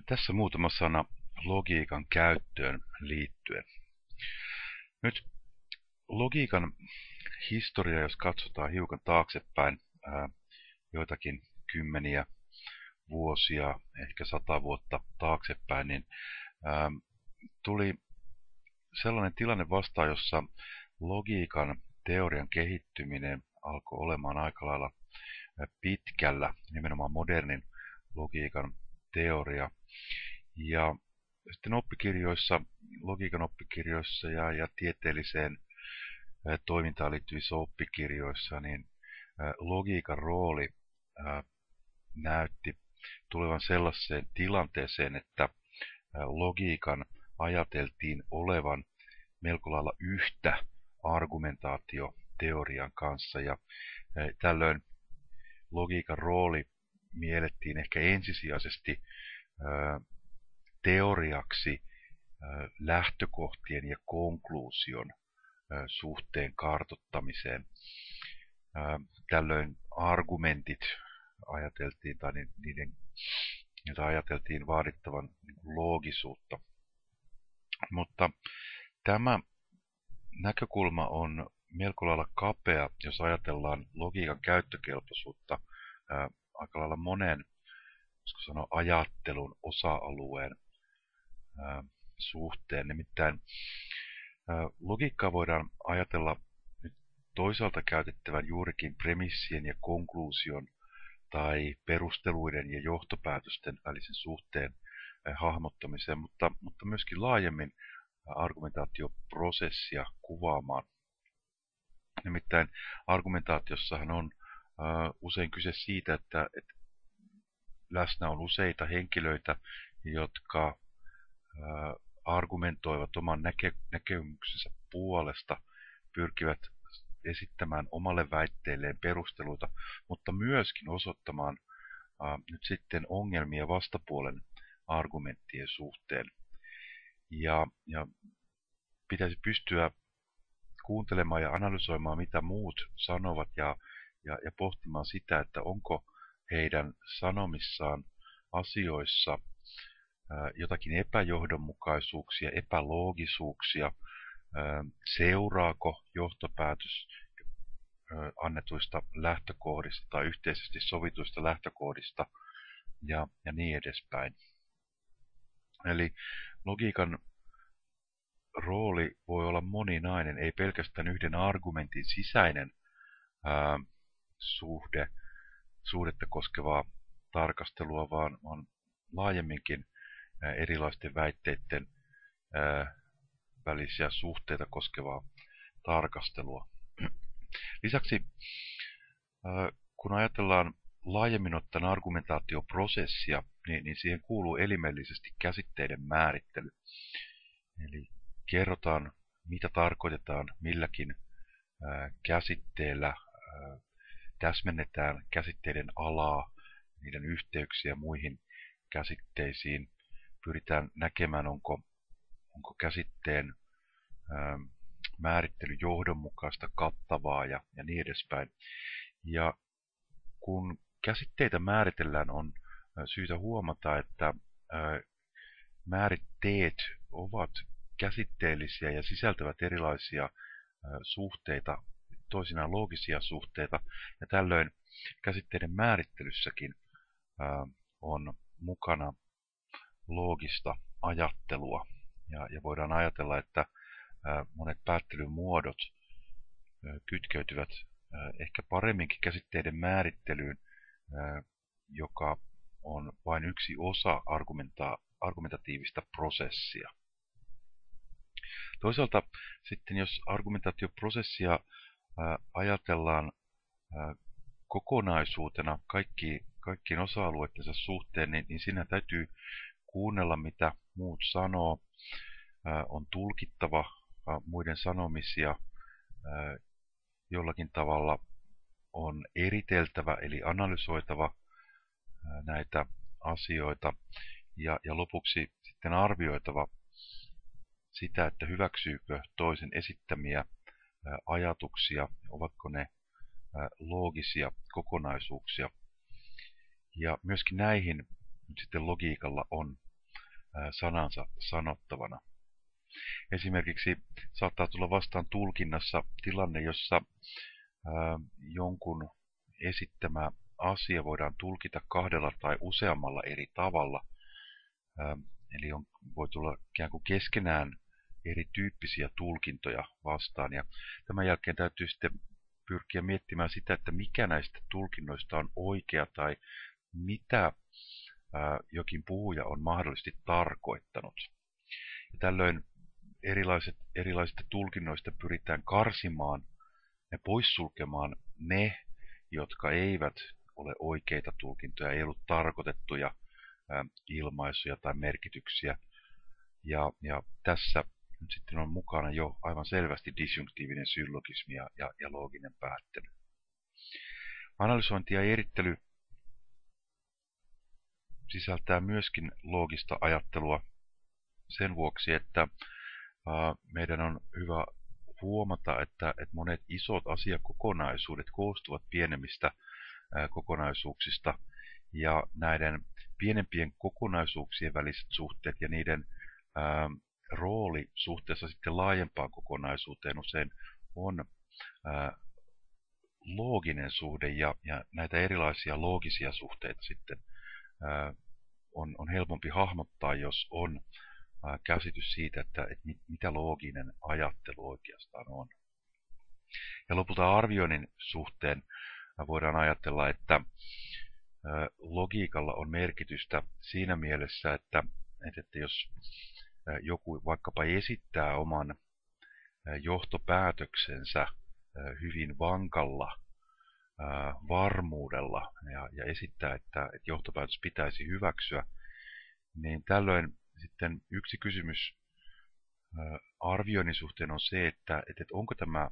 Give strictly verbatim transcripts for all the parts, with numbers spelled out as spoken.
Tässä muutama sana logiikan käyttöön liittyen. Nyt logiikan historia, jos katsotaan hiukan taaksepäin, ää, joitakin kymmeniä vuosia, ehkä sata vuotta taaksepäin, niin ää, tuli sellainen tilanne vastaan, jossa logiikan teorian kehittyminen alkoi olemaan aika lailla pitkällä, nimenomaan modernin logiikan teoria. Ja sitten oppikirjoissa, logiikan oppikirjoissa ja, ja tieteelliseen ä, toimintaan liittyvissä oppikirjoissa, niin ä, logiikan rooli ä, näytti tulevan sellaiseen tilanteeseen, että ä, logiikan ajateltiin olevan melko lailla yhtä argumentaatioteorian kanssa. Ja ä, tällöin logiikan rooli miellettiin ehkä ensisijaisesti ä, teoriaksi lähtökohtien ja konkluusion suhteen kartoittamiseen. Tällöin argumentit ajateltiin, tai niiden, niitä ajateltiin vaadittavan loogisuutta. Mutta tämä näkökulma on melko lailla kapea, jos ajatellaan logiikan käyttökelpoisuutta aika lailla monen, voisiko sanoa, ajattelun osa-alueen suhteen. Nimittäin logiikkaa voidaan ajatella nyt toisaalta käytettävän juurikin premissien ja konkluusion tai perusteluiden ja johtopäätösten välisen suhteen hahmottamiseen, mutta, mutta myöskin laajemmin argumentaatioprosessia kuvaamaan. Nimittäin argumentaatiossahan on usein kyse siitä, että, että läsnä on useita henkilöitä, jotka argumentoivat oman näke, näkemyksensä puolesta, pyrkivät esittämään omalle väitteelleen perusteluita, mutta myöskin osoittamaan ää, nyt sitten ongelmia vastapuolen argumenttien suhteen. Ja, ja pitäisi pystyä kuuntelemaan ja analysoimaan, mitä muut sanovat, ja, ja, ja pohtimaan sitä, että onko heidän sanomissaan asioissa jotakin epäjohdonmukaisuuksia, epäloogisuuksia, seuraako johtopäätös annetuista lähtökohdista tai yhteisesti sovituista lähtökohdista ja, ja niin edespäin. Eli logiikan rooli voi olla moninainen, ei pelkästään yhden argumentin sisäinen ää, suhde, suhdetta koskevaa tarkastelua, vaan on laajemminkin erilaisten väitteiden ää, välisiä suhteita koskevaa tarkastelua. Lisäksi ää, kun ajatellaan laajemmin ottaen argumentaatioprosessia, niin, niin siihen kuuluu elimellisesti käsitteiden määrittely. Eli kerrotaan, mitä tarkoitetaan milläkin ää, käsitteellä, ää, täsmennetään käsitteiden alaa, niiden yhteyksiä muihin käsitteisiin, pyritään näkemään, onko, onko käsitteen ää, määrittely johdonmukaista, kattavaa ja, ja niin edespäin. Ja kun käsitteitä määritellään, on ää, syytä huomata, että ää, määritteet ovat käsitteellisiä ja sisältävät erilaisia ää, suhteita, toisinaan loogisia suhteita, ja tällöin käsitteiden määrittelyssäkin ää, on mukana loogista ajattelua. Ja, ja voidaan ajatella, että ää, monet päättelymuodot ää, kytkeytyvät ää, ehkä paremminkin käsitteiden määrittelyyn, ää, joka on vain yksi osa argumenta argumentatiivista prosessia. Toisaalta sitten, jos argumentaatioprosessia ää, ajatellaan ää, kokonaisuutena kaikki, kaikkien osa-alueittensa suhteen, niin, niin siinä täytyy kuunnella, mitä muut sanoo, ää, on tulkittava ää, muiden sanomisia, ää, jollakin tavalla on eriteltävä eli analysoitava ää, näitä asioita, ja, ja lopuksi sitten arvioitava sitä, että hyväksyykö toisen esittämiä ää, ajatuksia, ovatko ne ää, loogisia kokonaisuuksia. Ja myöskin näihin nyt sitten logiikalla on sanansa sanottavana. Esimerkiksi saattaa tulla vastaan tulkinnassa tilanne, jossa jonkun esittämä asia voidaan tulkita kahdella tai useammalla eri tavalla. Eli on, voi tulla ikään kuin keskenään erityyppisiä tulkintoja vastaan. Ja tämän jälkeen täytyy sitten pyrkiä miettimään sitä, että mikä näistä tulkinnoista on oikea tai mitä ää, jokin puhuja on mahdollisesti tarkoittanut. Ja tällöin erilaiset, erilaisista tulkinnoista pyritään karsimaan ja poissulkemaan ne, jotka eivät ole oikeita tulkintoja, ei ollut tarkoitettuja ää, ilmaisuja tai merkityksiä. Ja, ja tässä nyt sitten on mukana jo aivan selvästi disjunktiivinen syllogismi ja, ja, ja looginen päättely. Analysointi ja erittely sisältää myöskin loogista ajattelua sen vuoksi, että ää, meidän on hyvä huomata, että, että monet isot asiakokonaisuudet koostuvat pienemmistä ää, kokonaisuuksista, ja näiden pienempien kokonaisuuksien väliset suhteet ja niiden ää, rooli suhteessa sitten laajempaan kokonaisuuteen usein on ää, looginen suhde, ja, ja näitä erilaisia loogisia suhteita sitten ää, on, on helpompi hahmottaa, jos on ää, käsitys siitä, että, että mit, mitä looginen ajattelu oikeastaan on. Ja lopulta arvioinnin suhteen voidaan ajatella, että ää, logiikalla on merkitystä siinä mielessä, että, että jos joku vaikkapa esittää oman johtopäätöksensä hyvin vankalla varmuudella ja, ja esittää, että, että johtopäätös pitäisi hyväksyä, niin tällöin sitten yksi kysymys arvioinnin suhteen on se, että, että onko tämä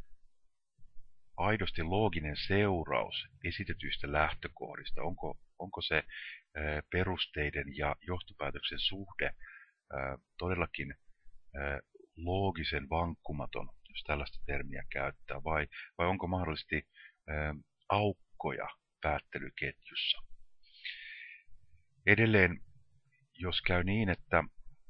aidosti looginen seuraus esitetyistä lähtökohdista, onko, onko se perusteiden ja johtopäätöksen suhde todellakin loogisen vankkumaton, jos tällaista termiä käyttää, vai, vai onko mahdollisesti aukkoja päättelyketjussa. Edelleen, jos käy niin, että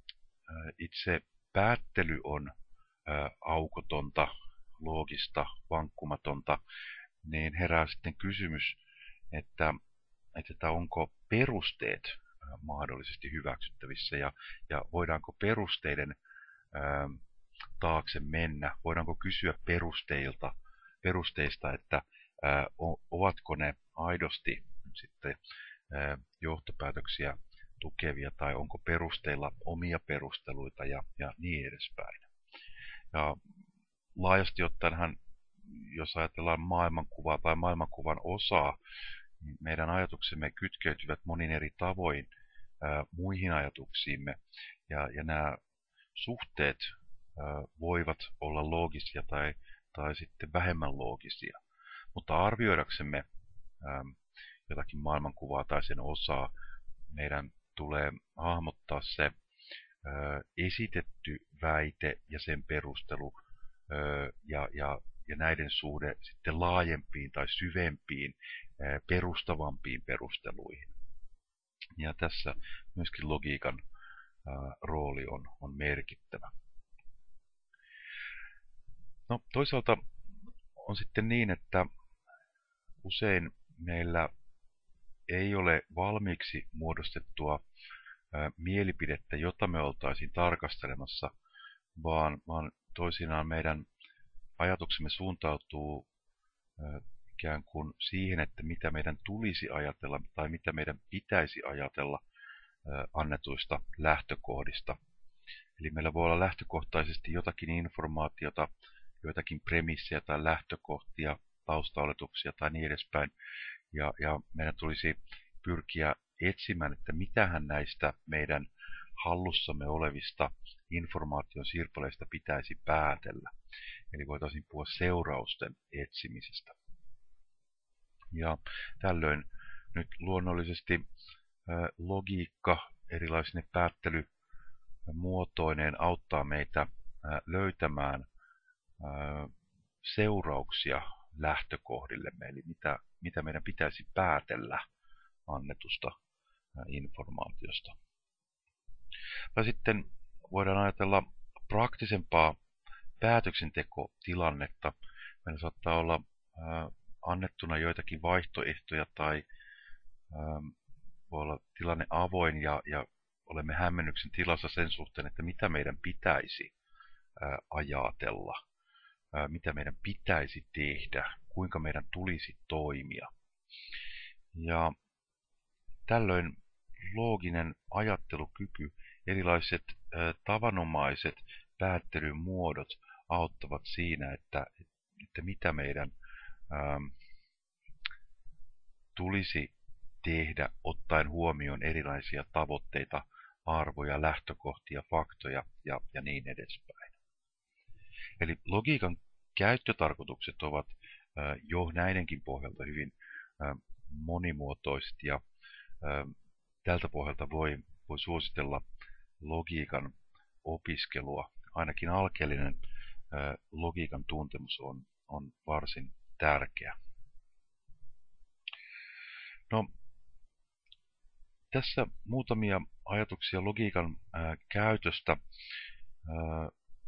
itse päättely on aukotonta, loogista, vankkumatonta, niin herää sitten kysymys, että, että onko perusteet mahdollisesti hyväksyttävissä ja, ja voidaanko perusteiden ää, taakse mennä, voidaanko kysyä perusteilta, perusteista, että ää, ovatko ne aidosti sitten ää, johtopäätöksiä tukevia tai onko perusteilla omia perusteluita ja, ja niin edespäin. Ja laajasti ottaenhan, jos ajatellaan maailmankuvaa tai maailmankuvan osaa, niin meidän ajatuksemme kytkeytyvät monin eri tavoin ää, muihin ajatuksiimme, ja, ja nämä suhteet ää, voivat olla loogisia tai, tai sitten vähemmän loogisia. Mutta arvioidaksemme ää, jotakin maailmankuvaa tai sen osaa, meidän tulee hahmottaa se ää, esitetty väite ja sen perustelu ää, ja, ja, ja näiden suhde sitten laajempiin tai syvempiin, ää, perustavampiin perusteluihin. Ja tässä myöskin logiikan ää, rooli on, on merkittävä. No, toisaalta on sitten niin, että usein meillä ei ole valmiiksi muodostettua ää, mielipidettä, jota me oltaisiin tarkastelemassa, vaan, vaan toisinaan meidän ajatuksemme suuntautuu ää, ikään kuin siihen, että mitä meidän tulisi ajatella tai mitä meidän pitäisi ajatella ää, annetuista lähtökohdista. Eli meillä voi olla lähtökohtaisesti jotakin informaatiota, joitakin premissejä tai lähtökohtia, taustaoletuksia tai niin edespäin. Ja, ja meidän tulisi pyrkiä etsimään, että mitähän näistä meidän hallussamme olevista informaation sirpaleista pitäisi päätellä. Eli voitaisiin puhua seurausten etsimisestä. Ja tällöin nyt luonnollisesti ää, logiikka erilaisine päättelymuotoineen auttaa meitä ää, löytämään ää, seurauksia lähtökohdillemme, eli mitä, mitä meidän pitäisi päätellä annetusta informaatiosta. Tai sitten voidaan ajatella praktisempaa päätöksentekotilannetta. Meillä saattaa olla ää, annettuna joitakin vaihtoehtoja tai ää, voi olla tilanne avoin ja, ja olemme hämmennyksen tilassa sen suhteen, että mitä meidän pitäisi ää, ajatella, ää, mitä meidän pitäisi tehdä, kuinka meidän tulisi toimia. Ja tällöin looginen ajattelukyky, erilaiset ää, tavanomaiset päättelyn muodot auttavat siinä, että, että mitä meidän ää, tulisi tehdä ottaen huomioon erilaisia tavoitteita, arvoja, lähtökohtia, faktoja ja, ja niin edespäin. Eli logiikan käyttötarkoitukset ovat ää, jo näidenkin pohjalta hyvin ää, monimuotoiset ja ää, tältä pohjalta voi, voi suositella logiikan opiskelua. Ainakin alkeellinen ää, logiikan tuntemus on, on varsin tärkeä. No, tässä muutamia ajatuksia logiikan ää, käytöstä. Ää,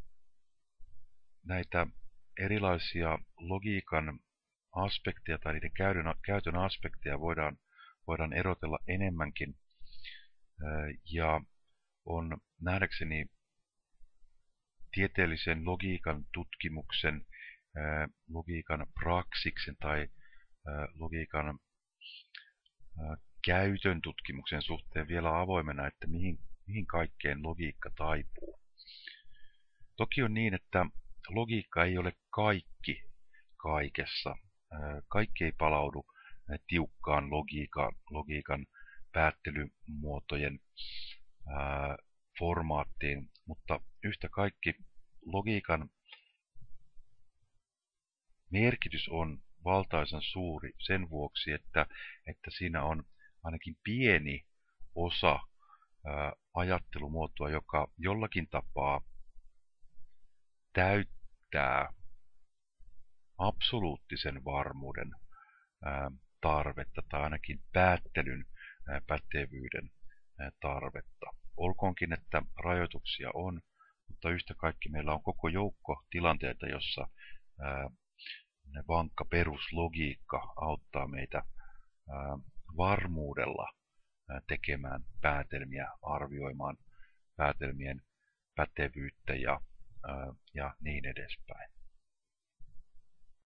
näitä erilaisia logiikan aspekteja tai niiden käytön, käytön aspekteja voidaan, voidaan erotella enemmänkin. Ää, ja on nähdäkseni tieteellisen logiikan tutkimuksen, ää, logiikan praksiksen tai ää, logiikan ää, käytön tutkimuksen suhteen vielä avoimena, että mihin, mihin kaikkeen logiikka taipuu. Toki on niin, että logiikka ei ole kaikki kaikessa. Kaikki ei palaudu tiukkaan logiikan, logiikan päättelymuotojen ää, formaattiin, mutta yhtä kaikki logiikan merkitys on valtaisan suuri sen vuoksi, että, että siinä on ainakin pieni osa ää, ajattelumuotoa, joka jollakin tapaa täyttää absoluuttisen varmuuden ää, tarvetta tai ainakin päättelyn ää, pätevyyden ää, tarvetta. Olkoonkin, että rajoituksia on, mutta yhtä kaikki meillä on koko joukko tilanteita, jossa ää, vankka peruslogiikka auttaa meitä ää, varmuudella ää, tekemään päätelmiä, arvioimaan päätelmien pätevyyttä ja, ää, ja niin edespäin.